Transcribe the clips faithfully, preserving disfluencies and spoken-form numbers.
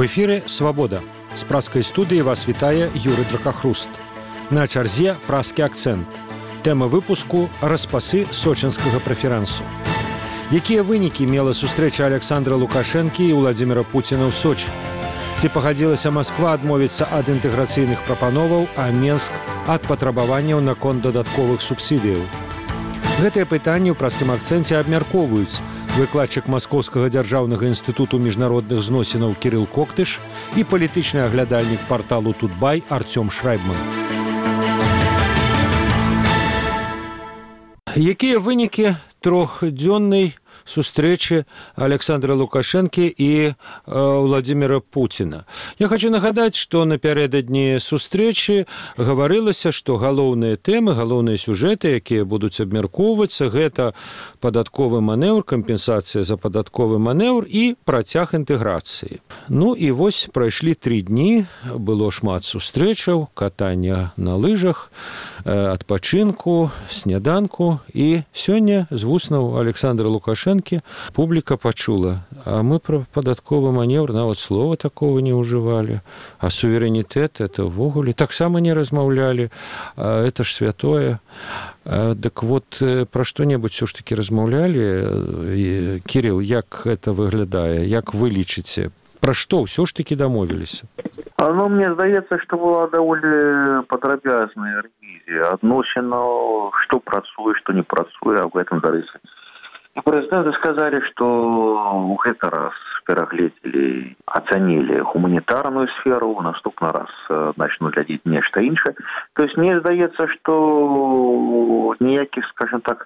У эфіры «Свабода». З праскай студыі вас вітае Юрый Дракахруст. На чарзе праскі акцэнт. Тэма выпуску – распасы сочынскага прэферансу. Якія вынікі мела сустрэча Александра Лукашэнкі і Владзіміра Пуціна ў Сочы? Ці пагадзілася Масква адмовіцца ад інтэграцыйных прапановаў, а Менск – ад патрабаванняў наконт дадатковых субсідыяў? Гэтыя пытанні ў праскім акцэнце абмяркоўваюць выкладчык Маскоўскага дзяржаўнага інстытуту міжнародных зносінаў Кірыл Коктыш і палітычны аглядальнік парталу «Тутбай» Артём Шрайбман. Якія вынікі трохдзённай сустрэчы Александра Лукашэнкі і Владзіміра Пуціна? Я хочу нагадаць, што напярэдадні сустрэчы гаварылася, што галоўныя тэмы, галоўныя сюжэты, якія будуць абмяркоўвацца, гэта падатковы манеўр, кампенсацыя за падатковы манеўр і працяг інтэграцыі. Ну і вось прайшлі тры дні, было шмат сустрэчаў, катання на лыжах, адпачынку, сняданку, і сёння з вуснаў Александра Лукашэнкі публіка пачула: а мы про падатковы манеўр нават слова такого не ўжывалі, а суверэнітэт это ўвогуле таксама не размаўлялі, а это ж святое. Дык вот пра што-небудзь все ж таки размаўлялі? Кірыл, як это выглядае, як вы лічыце, пра што ўсё ж таки дамовіліся? Ну, мне здаецца, што была даволі падрабязная рэвізія адносінаў, што працуе, што не працуе, а ў гэтым зарысе. І прэзідэнты сказалі, што ў гэты раз перагледзелі, ацанілі гуманітарную сферу, у наступны раз начнуць глядзець нешта іншае. То есть мне здаецца, што ніякіх, скажем так,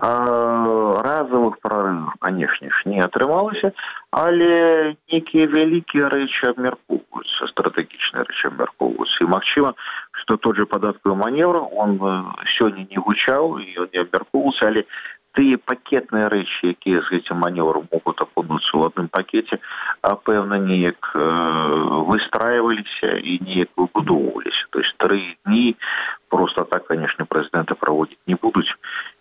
разовых прорывов, конечно ж, не атрымалася, але некія вялікія рэчы абмяркоўваюцца, стратэгічныя рэчы абмяркоўваюцца. І магчыма, што тот же падатковы манеўр, он сёння не гучаў, і он не абмяркоўваўся, але тыя пакетныя рэчы, якія з гэтым манеўрам могуць апынуцца ў адным пакеце, а пэўна неяк выстраиваліся і неяк выбудоўваліся. То есть тры дні просто так, конечно, прэзідэнты праводзіць не будуць.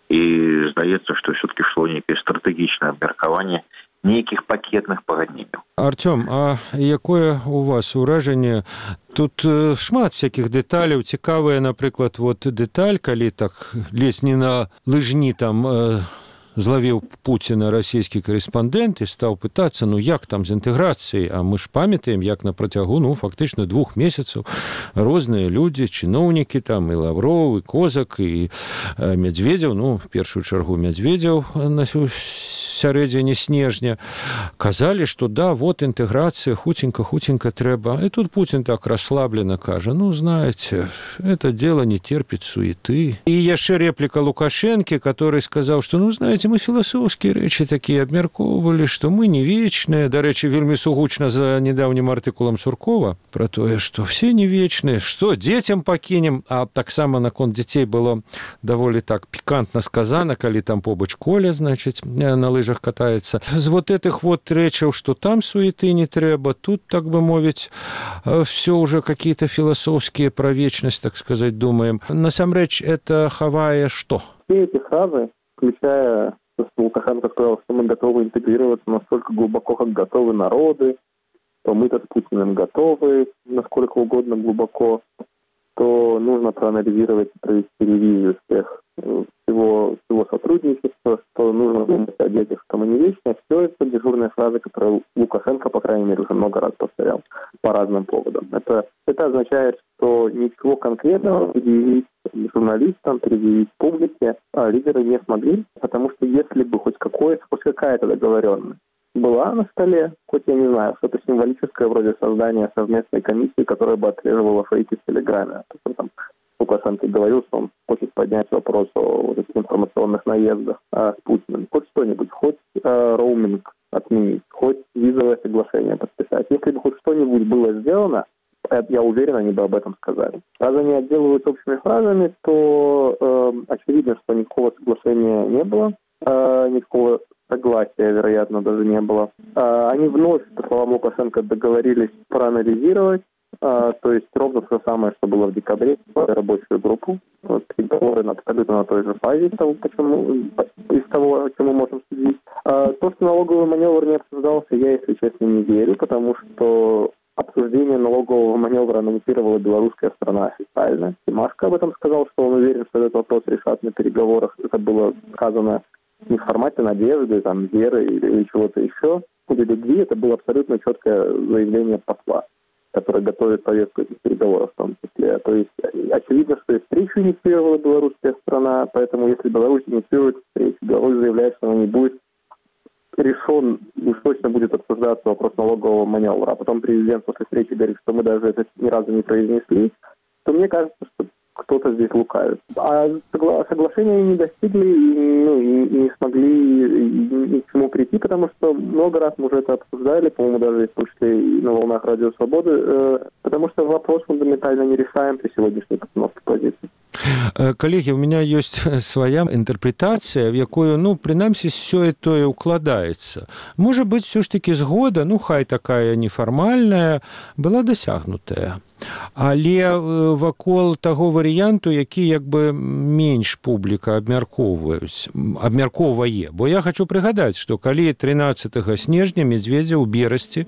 І здаецца, што все-таки шло некае стратэгічнае абмеркаванне нейкіх пакетных пагадненняў. Артём, а якое у вас ўражанне? Тут шмат всякіх дэталяў, цікавыя, напрыклад, вот дэталь, калі так лезь не на лыжні там э, злавіў Пуціна расійскі карэспандэнт і стаў пытацца, ну як там з інтэграцыяй, а мы ж памятаем, як на працягу, ну, фактычна двух месяцаў розныя людзі, чыноўнікі там, і Лавроў, і Козак, і э, Медведзеў, ну, в першую чаргу Медведзеў на сярэдзіне снежня, казалі, што да, вот інтэграцыя, хуценька-хуценька трэба. І тут Пуцін так расслаблена кажа: ну, знаете, это дело не терпит суеты. І яшчэ реплика Лукашэнкі, который сказаў, што, ну, знаете, мы філасофскія рэчы такія абмяркоўвалі, што мы не вечныя. Дарэчы, вельмі сугучна за недаўнім артыкулам Суркова пра тое, што все не вечныя, што дзецям пакінем, а таксама наконт дзяцей было даволі так пікантна сказана, калі там побач Коля, значыць, на лыжах катаецца. З вот этих вот рэчаў, што там суеты не трэба, тут, так бы мовіць, все уже какие-то философские про вечность, так сказать, думаем. Насамрэч, это хавае што? Все эти фразы, включая, что Лукашенко сказал, что мы готовы интегрироваться настолько глубоко, как готовы народы, то мы-то с Путиным готовы насколько угодно глубоко, то нужно проанализировать и провести ревизию всех всего, всего сотрудничества, что нужно думать о детях, что мы не вечные. Все это дежурные фразы, которые Лукашенко, по крайней мере, уже много раз повторял по разным поводам. Это, это означает, что ничего конкретного предъявить журналистам, предъявить публике а лидеры не смогли, потому что если бы хоть, какое, хоть какая-то договоренность была на столе, хоть, я не знаю, что-то символическое вроде создания совместной комиссии, которая бы отслеживала фейки в Телеграме. Там Лукашенко говорил, что он хочет поднять вопрос о вот этих информационных наездах а, с Путиным. Хоть что-нибудь, хоть а, роуминг отменить, хоть визовое соглашение подписать. Если бы хоть что-нибудь было сделано, я уверен, они бы об этом сказали. Раз они отделываются общими фразами, то э, очевидно, что никакого соглашения не было, э, никакого согласия, вероятно, даже не было. Э, они вновь, по словам Лукашенко, договорились проанализировать, э, то есть ровно то же самое, что было в декабре, рабочую группу. Вот, переговоры абсолютно на той же фазе из того, почему, из того, о чем мы можем судить. А то, что налоговый маневр не обсуждался, я, если честно, не верю, потому что обсуждение налогового маневра анонсировала белорусская сторона официально. Тимашко об этом сказал, что он уверен, что этот вопрос решат на переговорах. Это было сказано не в формате надежды, там, веры или, или чего-то еще. В ходе любви это было абсолютно четкое заявление посла, который готовит повестку этих переговоров в том числе. То есть очевидно, что и встречу инициировала белорусская сторона, поэтому если Беларусь инициирует встречу, Беларусь заявляет, что она не будет решен, уж точно будет обсуждаться вопрос налогового маневра, а потом президент после встречи говорит, что мы даже это ни разу не произнесли, то мне кажется, что кто-то здесь лукавит. А согла- соглашения не достигли и, ну, и не смогли ни к чему прийти, потому что много раз мы уже это обсуждали, по-моему, даже в том числе и на волнах Радио Свободы, э, потому что вопрос фундаментально не решаем при сегодняшней постановке позиции. Коллеги, у меня есть своя интерпретация, в якую, ну, принамсі, сёе тое укладаецца. Можа быць, все ж таки згода, ну, хай такая нефармальная, была дасягнутая. Але вакол таго варыянту, які як бы менш публіка абмяркоўваюць, абмяркоўвае. Бо я хочу прыгадаць, што калі тринадцатага снежня Медведзеў у Берасці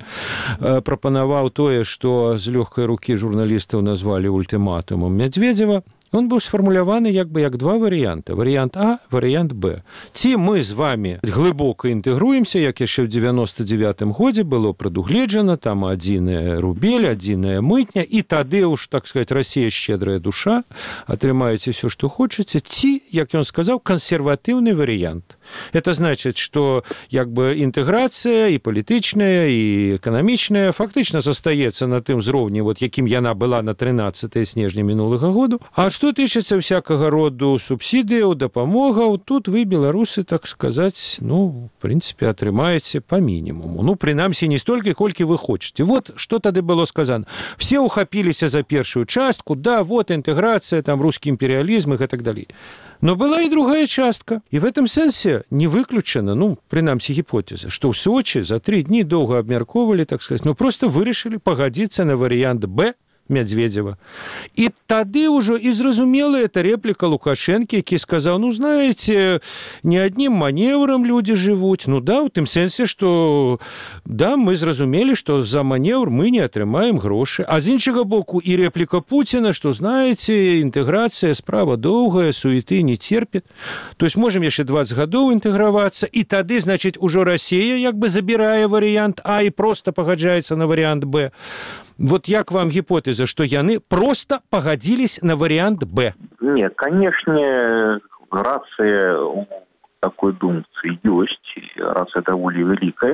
прапанаваў тое, што з лёгкай рукі журналістаў назвалі ультыматумам Медведзева, он быў сфармуляваны як бы як два варыянты. Варыянт А, варыянт Б. Ці мы з вами глыбока інтэгруемся, як яшчэ ў девяносто девятым годзе было прадугледжана, там адзіная рубель, адзіная мытня, і тады уж, так сказать, Россия щедрая душа, атрымаеце все, што хочаце, ці, як ён сказаў, кансерватыўны варыянт. Это значит, что як бы інтэграцыя і палітычная, і эканамічная фактычна застаецца на тым узроўні, вот, якім яна была на тринадцатое снежня мінулага году. А што тычыцца всякага роду субсідыяў, дапамогаў, тут вы, беларусы, так сказаць, ну, в принципе, атрымаеце по мінімуму. Ну, прынамсі, не столькі, колькі вы хочаце. Вот што тады было сказано. Все ухапіліся за першую частку, да, вот інтэграцыя, там, русский империализм и так далее. Но была и другая частка. И в этом сенсе не выключена, ну, принамсі, гипотеза, что в Сочи за три дни долго обмярковали, так сказать, ну, просто вырашили погодиться на вариант Б Медведева. И тады уже и зразумела эта реплика Лукашенко, які сказал, ну, знаете, не одним маневром люди живут. Ну да, в тым сенсе, что да, мы зразумели, что за маневр мы не атрымаем грошы. А з іншага боку и реплика Путина, что, знаете, интеграция справа доўгая, суеты не терпит. То есть можем яшчэ двадцать гадоў интегроваться, и тады, значит, уже Россия як бы забирая вариант А и просто погоджается на вариант Б. Вот як вам гипотеза, что яны просто погодились на вариант Б? Нет, конечно, рация у такой думцы ёсць, рация даволі вялікая,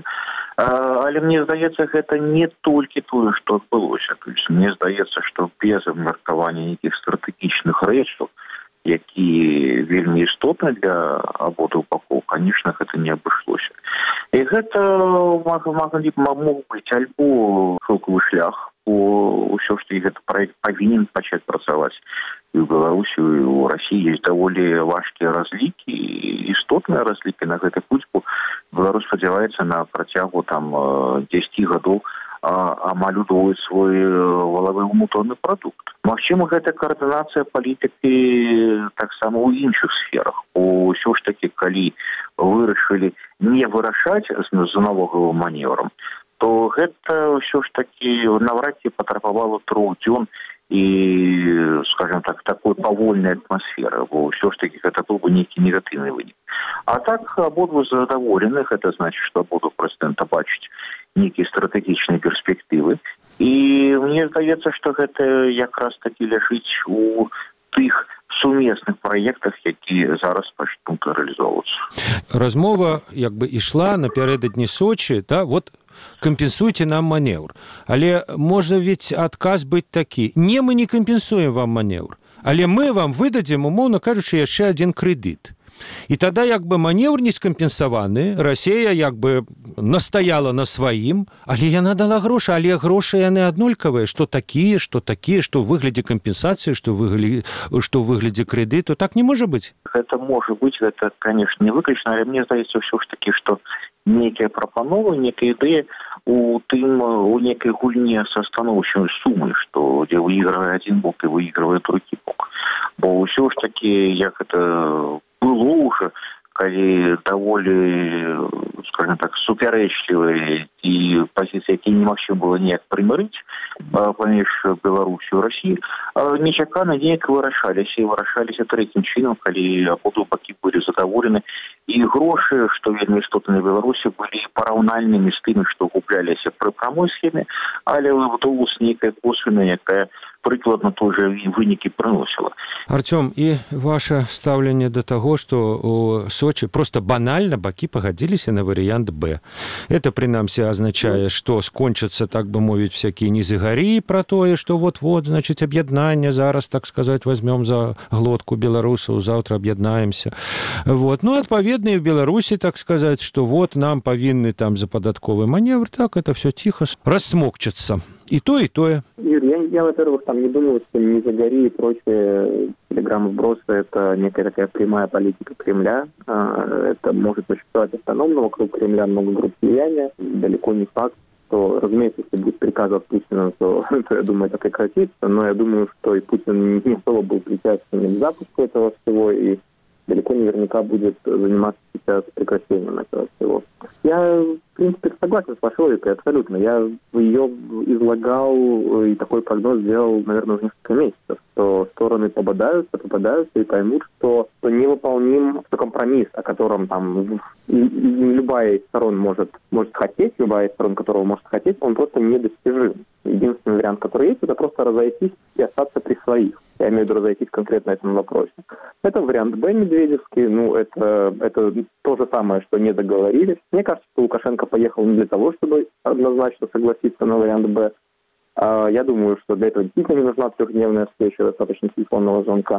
але мне здаецца, гэта не толькі тое, што адбылося. То есть мне здаецца, што без абмеркавання нейкіх стратэгічных рэчаў, які вельмі істотны для абодвух бакоў, конечно, гэта не абышлося. І гэта мог быць альбо шоковы шлях, бо ўсё ж такі гэты праект павінен пачаць працаваць і ў Беларусі, і ў Расіі ёсць даволі важкія разлікі, істотныя разлікі на гэты путь, бо Беларусь спадзяваецца на працягу там дзесяць гадоў амаль удвоіць свой валавы ўнутраны прадукт. Магчыма, гэта каардынацыя палітыкі таксама ў іншых сферах. Бо ўсё ж такі, калі вырашылі не вырашаць з налоговым маневрам, то гэта ўсё ж такі наврад ці патрабавала трох дзён і, скажем так, такой павольнай атмасферы, бо ўсё ж такі гэта быў бы нейкі негатыўны вынік. А так абодва задаволены, гэта значыць, што абодва прэзідэнта бачаць нейкія стратэгічныя перспектывы. І мне здаецца, што гэта якраз такі ляжыць у тых сумесных праектах, які зараз пачнуць рэалізоўвацца. Размова як бы ішла напярэдадні Сочи, да, вот кампенсуйте нам маневр. Але можа ведь адказ быць такі: не, мы не кампенсуем вам маневр, але мы вам выдадзім, умоўна кажучы, яшчэ адзін крэдыт. І тада як бы маневр не скампенсаваны, Расія як бы настаяла на сваім, але яна дала грошы, але грошы яны аднолькавыя, што такія, што такія, што ў выглядзе кампенсацыі, што ў выглядзе, што ў выглядзе крэдыту. Так не можа быць? Гэта можа быць, гэта, конечно, не выключна, але мне здаецца ўсё ж такі, што нейкія прапановы, нейкія ідэі у тым, у нейкай гульне са становішчай сумы, што дзе выйгравае адзін бок і выйгравае другі бок. Бо ўсё ж такі, як это было уже, калі даволі, скажем так, супярэчлівыя і пазіцыі, якія немагчыма было неяк прымірыць паміж Беларусю і Расіяй, нечакана неяк вырашаліся і вырашаліся трэцім чынам, калі абодва бакі былі задаволены. І грошы, што вельмі істотна на Беларусі, былі параўнальнымі з тымі, што губляліся пры прамой схеме, але выбудоўвалася нейкая косвенная, якая прыкладна той жа вынікі прыносіла. Артём, і ваше стаўленне да таго, што у Сочи просто банальна бакі пагадзіліся на варыянт Б. Это, прынамсі, азначае, што скончацца, так бы мовіць, всякие незагарі пра тое, што вот-вот, значыць, аб'яднанне, зараз, так сказаць, возьмем за глотку беларусаў, заўтра аб'яднаемся. Вот. Ну, адпаведна, і в Беларусі, так сказаць, што вот нам павінны там за падатковы маневр, так, это все тихо рассмокчацца. И то, и то. Юрий, я, я, во-первых, там не думаю, что не загори и прочие телеграм-вбросы – это некая такая прямая политика Кремля. Это может существовать автономно вокруг Кремля много групп влияния. Далеко не факт, что, разумеется, если будет приказ от Путина, то, то, я думаю, это прекратится. Но я думаю, что и Путин не особо был причастен к запуску этого всего, и далеко наверняка будет заниматься сейчас прекращением этого всего. Я, в принципе, согласен с вашей логикой, абсолютно. Я ее излагал и такой прогноз сделал, наверное, уже несколько месяцев, что стороны попадаются, попадаются и поймут, что, что невыполним, что компромисс, о котором там и, и любая из сторон может, может хотеть, любая из сторон которого может хотеть, он просто недостижим. Единственный вариант, который есть, это просто разойтись и остаться при своих. Я имею в виду разойтись конкретно на этом вопросе. Это вариант Б медведевский, ну, это, это то же самое, что не договорились. Мне кажется, что Лукашенко поехал не для того, чтобы однозначно согласиться на вариант Б. Я думаю, что для этого действительно не нужна трехдневная встреча, достаточно телефонного звонка.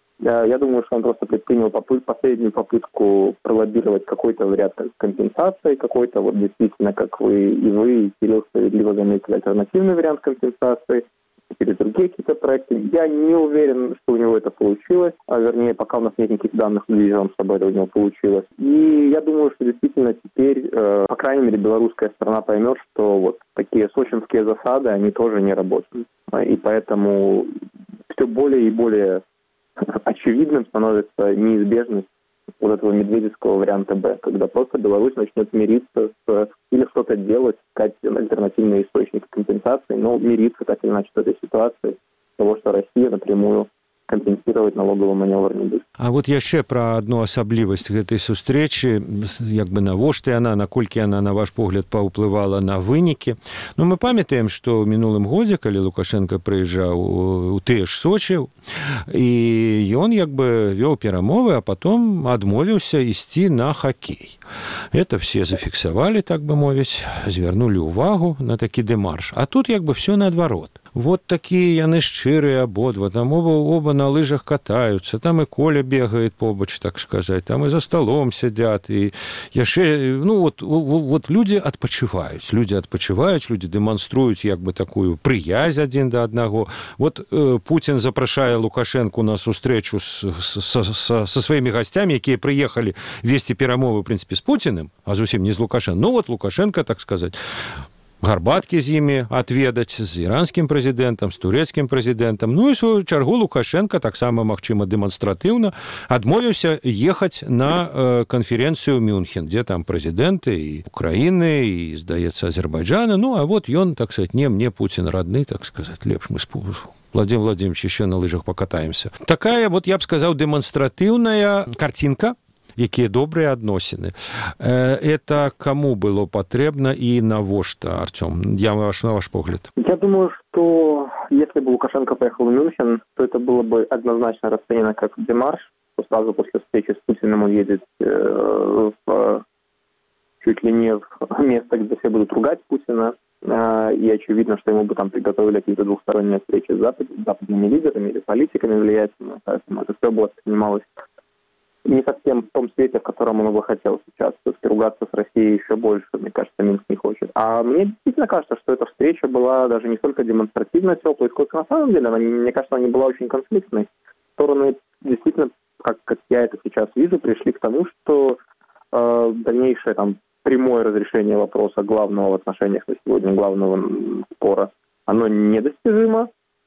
Я думаю, что он просто предпринял попыт, последнюю попытку пролоббировать какой-то вариант компенсации, какой-то вот действительно, как вы и вы, и Кирилл справедливо заметили, альтернативный вариант компенсации, или другие какие-то проекты. Я не уверен, что у него это получилось, а вернее, пока у нас нет никаких данных, убежден, чтобы это у него получилось. И я думаю, что действительно теперь, э, по крайней мере, белорусская сторона поймет, что вот такие сочинские засады, они тоже не работают. И поэтому все более и более очевидным становится неизбежность вот этого медведевского варианта Б, когда просто Беларусь начнет мириться с, или что-то делать, искать альтернативные источники компенсации, но мириться так или иначе с этой ситуацией, того, что Россия напрямую кампенсировать налоговый маневр не будет. А вот яшчэ пра одну асаблівасць гэтай сустрэчы, як бы навошта яна, наколькі яна, на ваш погляд, паўплывала на вынікі. Ну, мы памятаем, што ў мінулым годзе, калі Лукашенко прыязджаў у тыя ж Сочи, і ён як бы вёў перамовы, а потом адмовіўся ісці на хакей. Это все зафіксавалі, так бы мовіць, звярнулі ўвагу на такі дэмарш. А тут як бы все наадварот. Вот такія яны шчырыя абодва, там оба, оба на лыжах катаюцца, там і Коля бегает побач, так сказать, там і за столом сядят, і яшчэ, ну, вот, вот люди адпачываюць, люди адпачываюць, люди дэманструюць як бы такую прыязь адзін да аднаго. Вот э, Путин запрашае Лукашенку на сустрэчу с, с, с, со сваімі гостями, якія прыехалі весці перамовы, в принципе, с Путиным, а зусім не з Лукашенко. Ну, вот Лукашенко, так сказать, гарбаткі з імі адведаць, з іранскім прэзідэнтам, з турэцкім прэзідэнтам. Ну і сваю чаргу Лукашенко таксама, магчыма, дэманстратыўна адмовіўся ехаць на э, канферэнцыю Мюнхен, дзе там прэзідэнты і Украіны, і, здаецца, Азербайджана. Ну, а вот ён, так сказать, не мне Путин родны, так сказать, лепш мы с Владимиром Владимировичем еще на лыжах покатаемся. Такая, вот я б сказаў, дэманстратыўная картинка, якія добрыя адносіны. Это кому было патрэбна і навошта, Артём? Я ваш, на ваш погляд. Я думаю, что если бы Лукашенко поехал в Мюнхен, то это было бы однозначно расценено как демарш. Сразу после встречи с Путиным он едет э, в, чуть ли не в место, где все будут ругать Путина. Э, и очевидно, что ему бы там приготовили какие-то двухсторонние встречи с запад, западными лидерами или политиками влиятельными. Поэтому это все было воспринималось не совсем в том свете, в котором он бы хотел сейчас. Все-таки ругаться с Россией еще больше, мне кажется, Минск не хочет. А мне действительно кажется, что эта встреча была даже не столько демонстративно теплой, сколько на самом деле, она, мне кажется, она не была очень конфликтной. Стороны действительно, как, как я это сейчас вижу, пришли к тому, что э, дальнейшее там прямое разрешение вопроса главного в отношениях на сегодня, главного спора, оно недостижимо.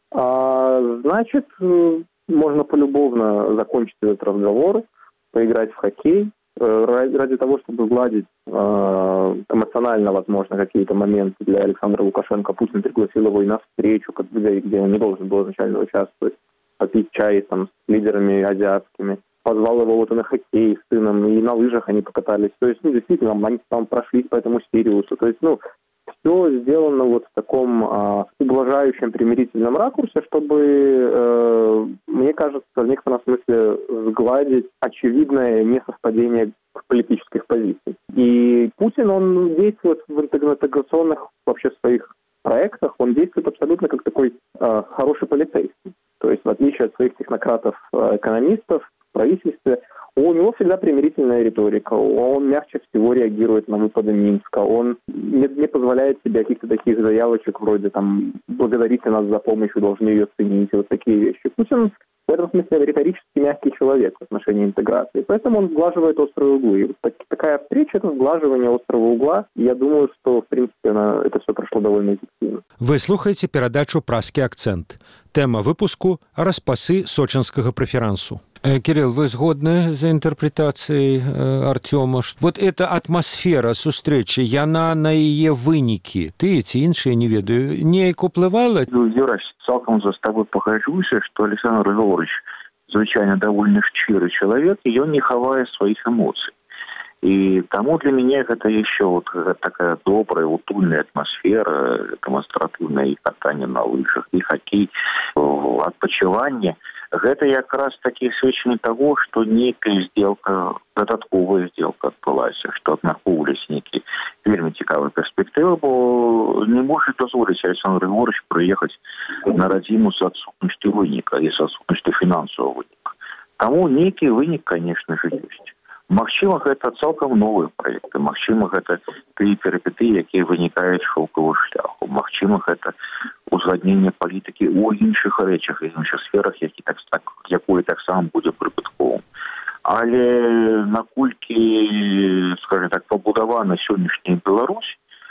А, значит, можно полюбовно закончить этот разговор, поиграть в хоккей ради того, чтобы гладить эмоционально, возможно, какие-то моменты для Александра Лукашенко, Путин пригласил его и на встречу, где, где он не должен был изначально участвовать, попить чай там, с лидерами азиатскими. Позвал его вот и на хоккей с сыном, и на лыжах они покатались. То есть, ну, действительно, они там прошлись по этому Сириусу. То есть, ну, все сделано вот в таком а, ублажающем, примирительном ракурсе, чтобы, э, мне кажется, в некотором смысле сгладить очевидное несовпадение политических позиций. И Путин, он действует в интеграционных вообще своих проектах, он действует абсолютно как такой э, хороший полицейский. То есть, в отличие от своих технократов-экономистов в правительстве, у него всегда примирительная риторика, он мягче всего реагирует на выпады Минска, он не, не позволяет себе каких-то таких заявочек вроде там «благодарите нас за помощь, вы должны ее ценить», вот такие вещи. Путин в этом смысле риторически мягкий человек в отношении интеграции, поэтому он сглаживает острые углы. И вот так, такая встреча – это сглаживание острого угла, и я думаю, что, в принципе, она, это все прошло довольно эффективно. Вы слухаете передачу «Празкі акцент». Тема выпуску – распасы сочинского преферансу. Кирилл, вы згодны за интерпретацией Артема? Вот эта атмосфера сустрэчы, яна на яе вынікі, ты эти іншыя не ведаю, неяк уплывала? Юра, цалкам за тобой похожуся, что Александр Григорьевич звычайно довольно шчыры человек, и он не хавае своих эмоций. И тому для меня это еще вот такая добрая, утульная атмосфера, демонстративное и катание на лыжах, и хоккей, отпочивание. Это как раз таки сведчанне того, что некая сделка, додатковая сделка адбылась, что абмяркоўваліся некие вельмі цікавыя перспектывы, бо не может дозволить Александр Григорьевич приехать на родину с отсутностью выника и с отсутностью финансового выника. Тому некий вынік, конечно же, есть. Магчыма, гэта цалкам новыя праекты. Магчыма, гэта тыя перыпетыі, якія вынікаюць шоўкавых шляху. Магчыма, гэта узгадненне палітыкі ў іншых рэчах і іншых сферах, які так, так, якое таксама будзе прыбытковым. Але наколькі, скажем так, пабудавана сённяшняя Беларусь,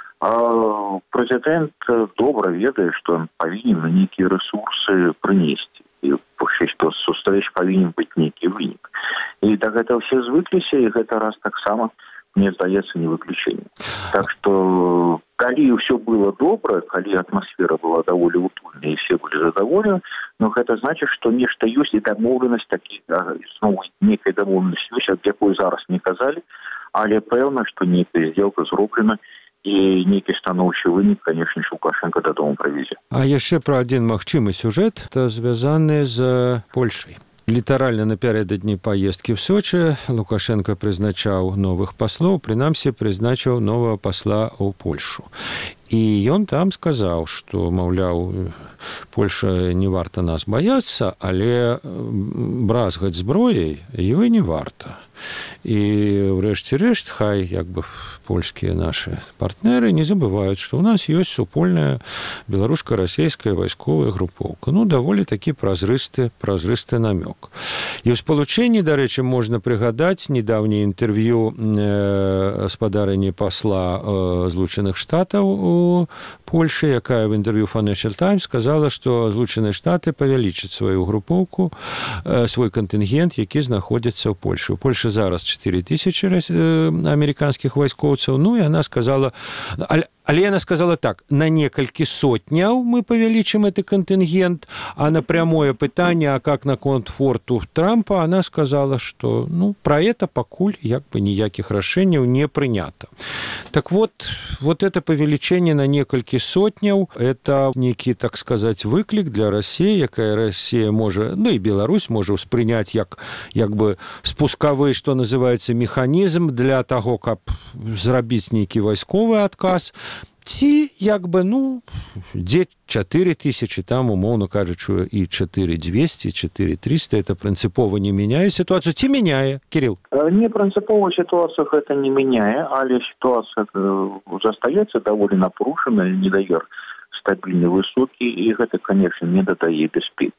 а прэзідэнт добра ведае, што ён павінен на нейкія рэсурсы прынесці. І што сустрэч павінен быць нейкі вынік. І да гэтага все звыкліся, і гэта раз таксама, мне здаецца, не выключэнне. Так што, калі ўсё было добра, калі атмасфера была даволі утульная, і все былі задаволены, но гэта значыць, што нешта ёсць, і дамоўленасць такі, зноў нейкая дамоўленасць ёсць, ад якой зараз не казалі, але пэўна, што нейкая здзелка зроблена, и некий становчий вынік, конечно, Лукашенко додому привезе. А яшчэ про один магчымы сюжет, это звязаны з Польшай. Літаральна напярэдадні паездкі в Сочи Лукашенко прызначаў новых паслоў, прынамсі прызначыў новага пасла ў Польшу. І ён там сказаў, што, маўляў, Польша не варта нас баяцца, але бразгаць зброяй ёй не варта. І ўрэшце рэшт, хай як бы польскія нашы партнеры не забываюць, што ў нас ёсць супольная беларуска-расейская вайсковая групоўка. Ну, даволі такі празрысты, празрысты намёк. І ў спалучэнні, дарэчы, можна прыгадаць недаўняе інтэрв'ю э, спадарыні пасла э, Злучаных Штатаў у Польшы, якая в інтэрв'ю Financial Times сказала, што Злучаныя Штаты павялічаць сваю групоўку, э, свой кантынгент, які знаходзіцца ў Польшы. У Польшы зараз чатыры тысячы амерыканскіх вайскоўцаў. Ну, і яна сказала... Але, але яна сказала так, на некалькі сотняў мы павялічым гэты кантынгент, а на прямое пытанне, а как наконт форту Трампа, она сказала, что ну, про это пакуль як бы ніякіх рашэнняў не прынята. Так вот, вот это павелічэнне на некалькі сотняў, это нейкі, так сказать, выклік для России, якая Россия можа, ну и Беларусь можа ўспрыняць як, як бы спускавы, что называется, механізм для того, каб зрабіць нейкі вайсковы адказ, ці як бы, ну, дзе чатыры тысячы, там, умоўно кажучы, і чатыры дзвесце, чатыры трыста, это прынцыпова не мяняе сітуацыю, ці мяняе, Кирилл? Не прынцыпова сітуацыю гэта не мяняе, але сітуацыя застаецца даволі напружаная, недавер стабільны, высокі, і гэта, конечно, не дадае бяспекі.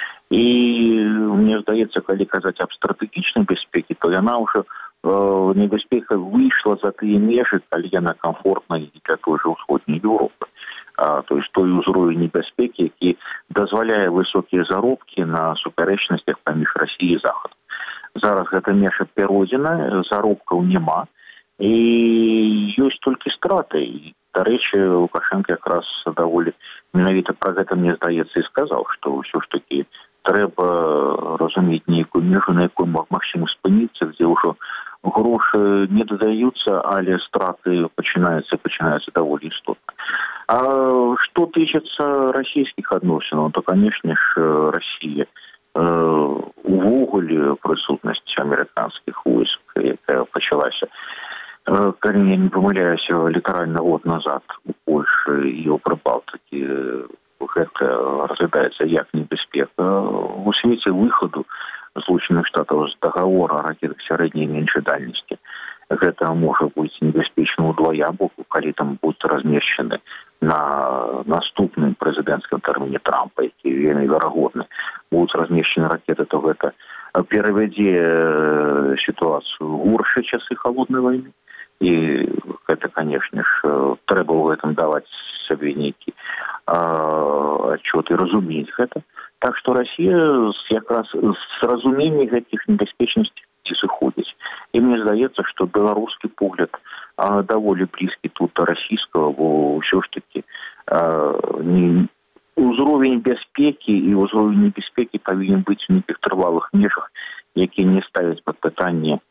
І мне здаецца, калі казаць аб стратэгічнай бяспекі, то яна ўжо небяспека выйшла за тыя межы, калі яна комфортна і для той же ўсходняй Еўропы. А, то есть той узровень небяспекі, які дазваляе высокія заробкі на супярэчнасцях паміж Расіяй і Захадам. За зараз гэта межа перайдзена, заробкаў няма, і ёсць толькі страты. Дарэчы, Лукашенко якраз даволі менавіта пра гэта, мне здаецца, і сказаў, што ўсё ж такі трэба разумець нейкую межу, на якой магчыма спыніцца, дзе ўжо грошы не дадаюцца, але страты пачынаюцца і пачынаюцца даволі істотна. А што тычыцца расійскіх адносінаў, то, канешне ж, Расія увогуле прысутнасць амерыканскіх войск, якая пачалася, калі я не памыляюся, літаральна год назад у Польшы і ў Прыбалтыкі, гэта разглядаецца як небяспека. У свеце выхаду Злучаных Штатаў з дагавора о ракетах сярэдняй і меншай дальнасці. Гэта можа быць небяспечна ўдвая, бо калі там будуць размешчаны на наступным прэзідэнцкім тэрміне Трампа, які вельмі верагодны, будуць размешчаны ракеты, то гэта перавядзе сітуацыю горшай часы халоднай вайны. І гэта, канешне ж, трэба ў гэтым даваць сабе нейкі адчёт і разумець гэта. Так што Расія якраз з разумення гэтых небяспечнасцей сыходзіць. І мне здаецца, што беларускі погляд даволі блізкі тут да расійскага, бо ўсё ж такі ўзровень бяспекі і ўзровень небяспекі павінен быць у нейкіх трывалых межах, якія не ставяць пад пытанне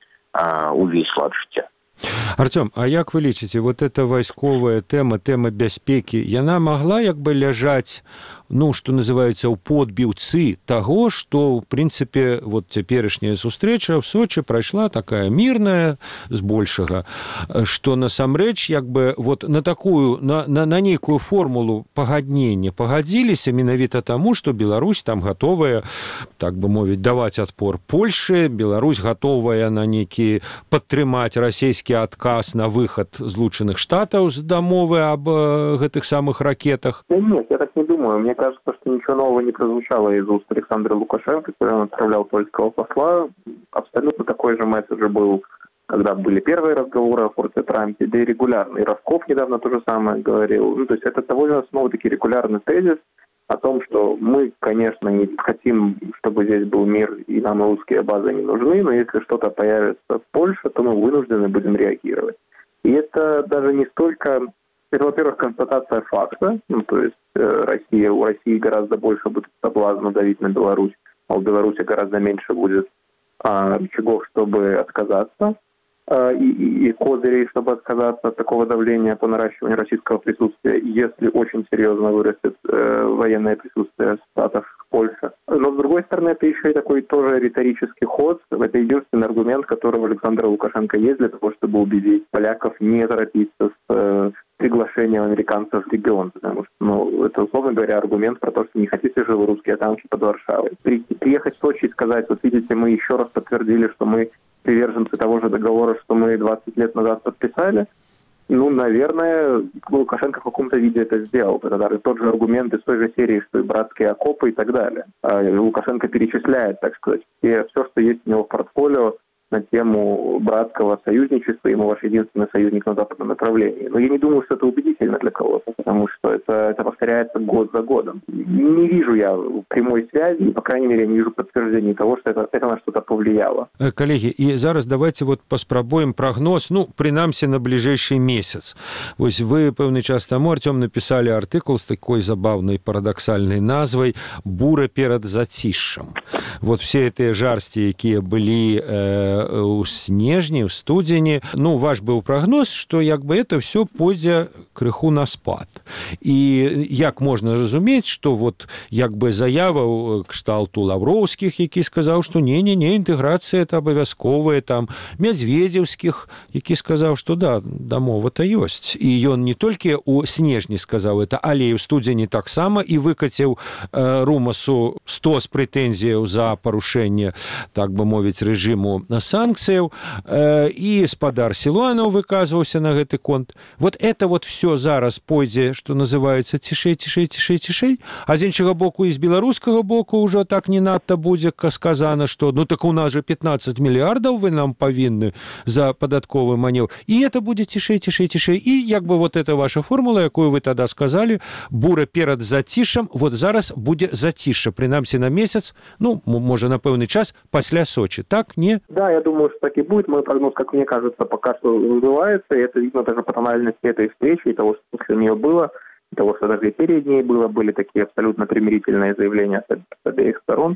увесь лад жыцця. Артём, а як вы лічыце, вот эта вайсковая тэма, тэма бяспекі, яна магла як бы ляжаць, ну, што называецца, ў подбіўцы таго, што, ў прынцыпе, вот цяперашняя сустрэча ў Сочы прайшла такая мірная, збольшага, што насамрэч, як бы, вот на такую, на, на, на нейкую формулу пагаднення пагадзіліся менавіта таму, што Беларусь там гатовая, так бы мовіць, даваць адпор Польшы, Беларусь гатовая на нейкі падтрымаць расійскі адказ на выхад Злучаных Штатаў з дамовы об гэтых самых ракетах? Да нет, я так не думаю. Мне кажется, что ничего нового не прозвучало из уст Александра Лукашенко, когда он отправлял польского посла. Абсолютно такой же месседж был, когда были первые разговоры о Форте Трампе, да и регулярно. И Ровков недавно то же самое говорил. Ну, то есть это довольно снова-таки регулярный тезис о том, что мы, конечно, не хотим, чтобы здесь был мир, и нам русские базы не нужны, но если что-то появится в Польше, то мы вынуждены будем реагировать. И это даже не столько, это, во-первых, констатация факта, ну, то есть э, Россия, у России гораздо больше будет соблазна давить на Беларусь, а у Беларуси гораздо меньше будет э, рычагов, чтобы отказаться, э, и, и, и козырей, чтобы отказаться от такого давления по наращиванию российского присутствия, если очень серьезно вырастет э, военное присутствие Штатов в Польше. Но, с другой стороны, это еще и такой тоже риторический ход. Это единственный аргумент, который у Александра Лукашенко есть для того, чтобы убедить поляков не торопиться с э, приглашением американцев в регион. Потому что, ну, это, условно говоря, аргумент про то, что не хотите же вы русские танки под Варшавой. При, приехать в Сочи и сказать, вот видите, мы еще раз подтвердили, что мы приверженцы того же договора, что мы двадцать лет назад подписали, ну, наверное, Лукашенко в каком-то виде это сделал. Это даже тот же аргумент из той же серии, что и братские окопы и так далее. А Лукашенко перечисляет, так сказать, все, все, что есть у него в портфолио на тему братского союзничества, ему ваш единственный союзник на западном направлении. Но я не думаю, что это убедительно для кого-то, потому что это, это повторяется год за годом. Не вижу я прямой связи, и, по крайней мере, не вижу подтверждений того, что это, это на что-то повлияло. Коллеги, и зараз давайте вот паспрабуем прогноз, ну, принамсі на ближайший месяц. Вось вы пэўны час таму, Артём, написали артыкул с такой забавной парадоксальной назвай «Бура перад зацішшам». Вот все эти жарсти, якія былі э, у снежні, у студзені, ну, ваш быў прагноз, што як бы это все пойдзе крыху на спад. І як можна разумець, што вот як бы заява кшталту Лавроўскіх, які сказаў, што не-не-не, інтэграцыя это абавязковая, там, Мядзведзеўскіх, які сказаў, што да, дамова-то ёсць. І ён не толькі у снежні сказаў это, але і ў студзені таксама і выкаціў э, Румасу сто з прэтэнзіяў за парушэнне, так бы мовіць, рэжыму санкцыяў, і спадар Сілуанаў выказваўся на гэты конт. Вот это вот все зараз пойдзе, што называецца цішэй, цішэй, цішэй, цішэй, а з іншага боку і з беларускага боку ўжо так не надта будзе сказана, што ну так у нас же пятнадцать мільярдаў вы нам павінны за падатковы манеўр. І это будзе цішэй, цішэй, цішэй. І як бы вот эта ваша формула, якую вы тада сказалі, бура перад зацішам, вот зараз будзе зацішша, прынамсі на месяц, ну, можа, на пэўны час пасля Сочи. Так, не? Да, я думаю, что так и будет. Мой прогноз, как мне кажется, пока что сбывается, и это видно даже по тональности этой встречи, и того, что после нее было, и того, что даже и перед ней было, были такие абсолютно примирительные заявления с обеих сторон.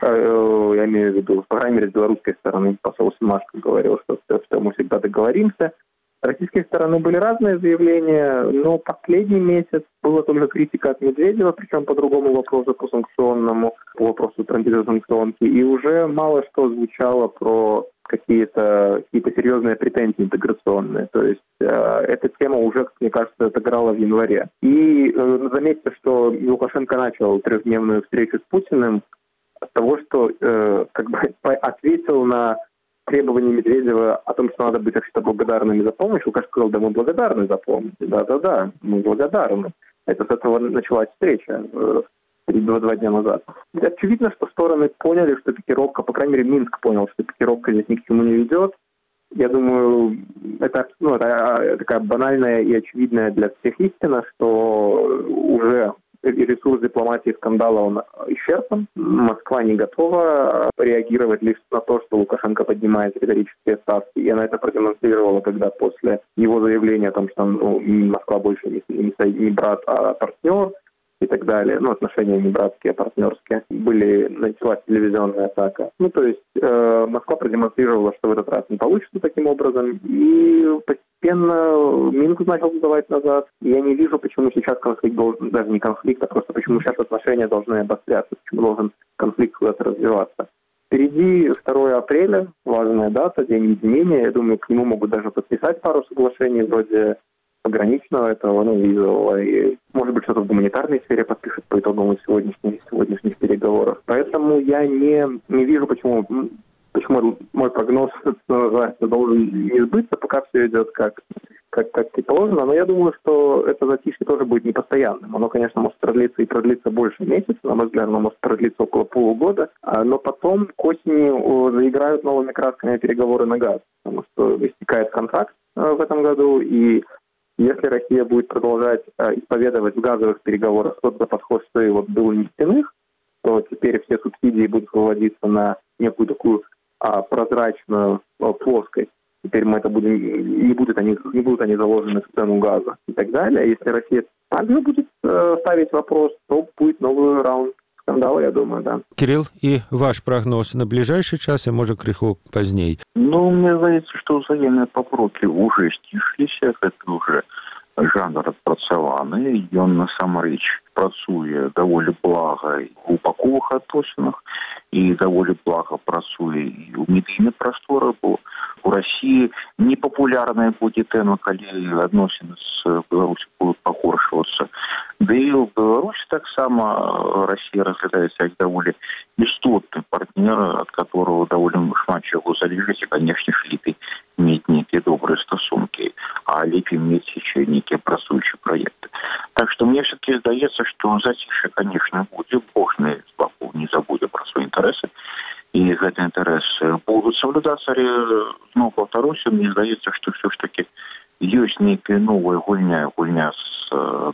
Я имею в виду, по крайней мере, с белорусской стороны посол Семашко говорил, что, что мы всегда договоримся. С российской стороны были разные заявления, но последний месяц была только критика от Медведева, причем по другому вопросу, по санкционному, по вопросу транзита санкционки, и уже мало что звучало про какие-то какие-то серьезные претензии интеграционные. То есть э, эта тема уже, как мне кажется, отыграла в январе. И э, заметьте, что Лукашенко начал трехдневную встречу с Путиным с того, что э, как бы ответил на требования Медведева о том, что надо быть вообще-то благодарными за помощь. Лукашенко сказал, да мы благодарны за помощь. Да-да-да, мы благодарны. Это с этого началась встреча э, два дня назад. И очевидно, что стороны поняли, что пикировка, по крайней мере, Минск понял, что пикировка здесь ни к чему не ведет. Я думаю, это, ну, это такая банальная и очевидная для всех истина, что уже ресурс дипломатии скандала он исчерпан. Москва не готова реагировать лишь на то, что Лукашенко поднимает риторические ставки. И она это продемонстрировала, когда после его заявления о том, что ну, Москва больше не, не, не брат, а партнер, и так далее, ну, отношения не братские, а партнерские, были, началась телевизионная атака. Ну, то есть э, Москва продемонстрировала, что в этот раз не получится таким образом, и постепенно Минск начал сдавать назад. Я не вижу, почему сейчас конфликт должен, даже не конфликт, а просто почему сейчас отношения должны обостряться, почему должен конфликт куда-то развиваться. Впереди второе апреля, важная дата, день единения. Я думаю, к нему могут даже подписать пару соглашений вроде пограничного этого, ну, визового, и, может быть, что-то в гуманитарной сфере подпишут по итогам сегодняшних, сегодняшних переговоров. Поэтому я не, не вижу, почему, почему мой прогноз, что называется, должен не сбыться, пока все идет как, как, как и положено. Но я думаю, что это затишье тоже будет непостоянным. Оно, конечно, может продлиться и продлиться больше месяца, на мой взгляд, оно может продлиться около полугода, но потом к осени заиграют новыми красками переговоры на газ, потому что истекает контракт в этом году, и если Россия будет продолжать э, исповедовать в газовых переговорах тот же подход, что и вот был нефтяных, то теперь все субсидии будут выводиться на некую такую а, прозрачную а, плоскость. Теперь мы это будем, не будут они, не будут они заложены в цену газа и так далее. Если Россия также будет э, ставить вопрос, то будет новый раунд скандала, я думаю, да. Кирилл, и ваш прогноз на ближайший час, и, может, крыху поздней? Ну, мне кажется, что взаимные попроки уже стишліся, это уже жанр адпрацаваны, ён насамрэч працуе даволі блага у баковых адносінах і даволі блага працуе і ў медыйнай прасторы, бо у России непопулярная будет тэма, калі адносіны з Беларусі будут пагоршвацца. Да и в Беларуси так само Россия разглядается как довольно истотный партнер, от которого довольно шмат чего залежит, и, конечно, лепей иметь некие добрые стосунки, а лепей иметь еще некие працующие проекты. Так что мне все-таки сдается, что затишье, конечно, будет, бог не забудет про свои интересы, и эти интересы будут соблюдаться. Но, повторюсь, мне сдается, что все-таки есть некая новая гульня, гульня с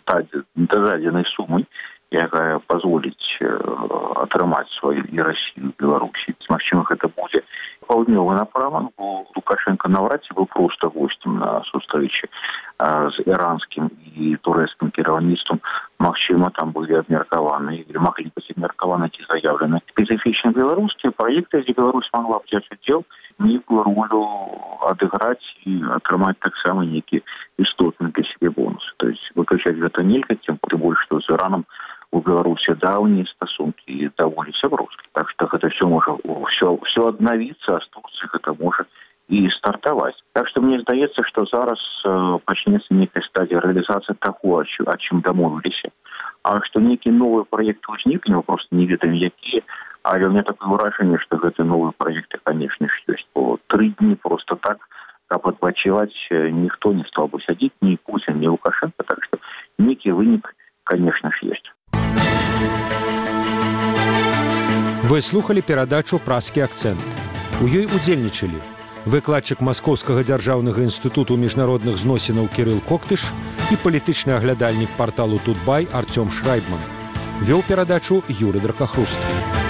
дадзенай сумой, якая позволить атрымаць свою и Россию, и Беларусь. Магчыма, это будет паўднёвы напрамак, бо Лукашенко навряд ці быў просто гостем на сустрэчы з іранскім і турэцкім кіраўніцтвам. Магчыма, там былі абмеркаваны, или маглі быць абмеркаваны ці заявлены спецыфічна беларускія праекты, дзе Беларусь могла б взять удзел, некую ролю адыграць і атрымаць таксама нейкі істотны для сябе бонусы. То есть выключаць гэта нельга, тем больше, что с Ираном у Беларуси давние стосунки и довольно сяброўские. Так что это все может все, все обновиться, а с Турцией это может и стартовать. Так что мне сдается, что зараз э, начнется некая стадия реализации того, о чем домовились. А что некие новые проекты возникли, мы просто не ведаем, какие. А у меня такое выражение, что эти новые проекты, конечно, есть по воевать никто не стал бы сядзіць, ни Путин, ни Лукашенко, так что некий вынік, конечно ж, есть. Вы слухали перадачу «Праскі акцэнт». У ёй удзельнічалі выкладчык Маскоўскага дзяржаўнага інстытуту міжнародных зносінаў Кірыл Коктыш і палітычны аглядальнік парталу «Тутбай» Артём Шрайбман. Вёў перадачу Юрый Дракахруст.